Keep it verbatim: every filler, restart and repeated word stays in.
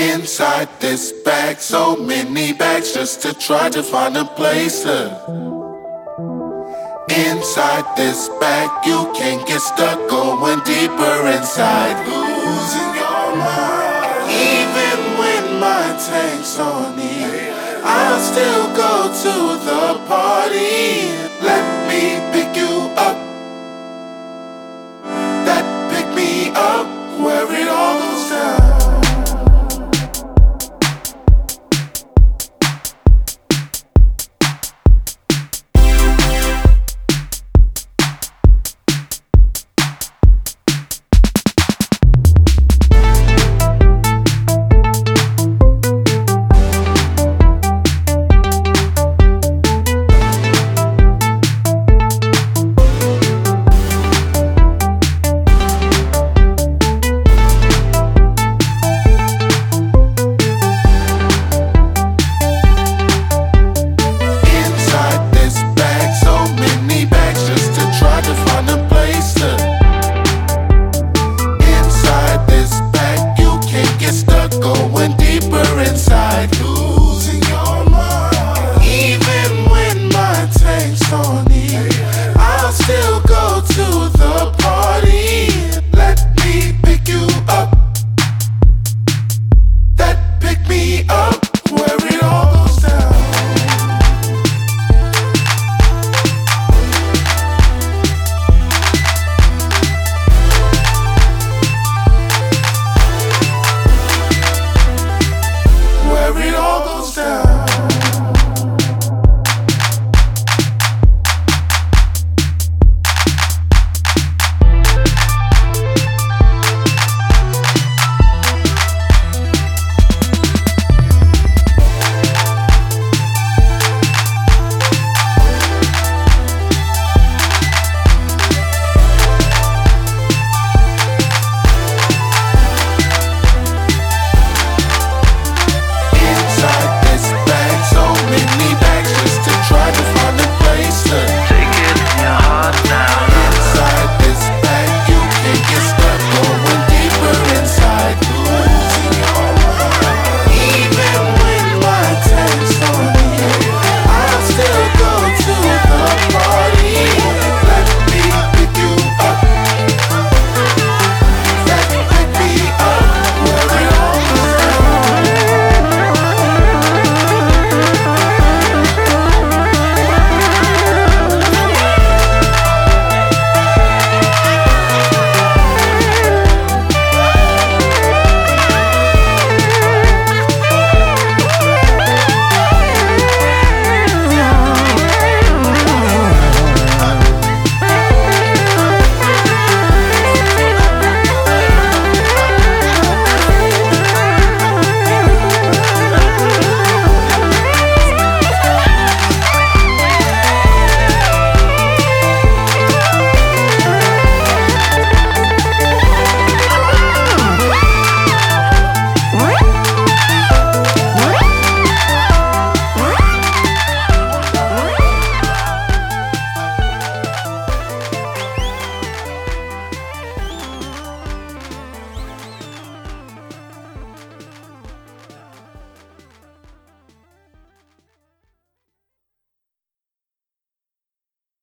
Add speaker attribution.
Speaker 1: Inside this bag, so many bags just to try to find a place to. Inside this bag, you can get stuck going deeper inside, losing your mind. Even when my tank's on E, I'll still go to the party. Let me pick you up, that pick me up, where it all goes down.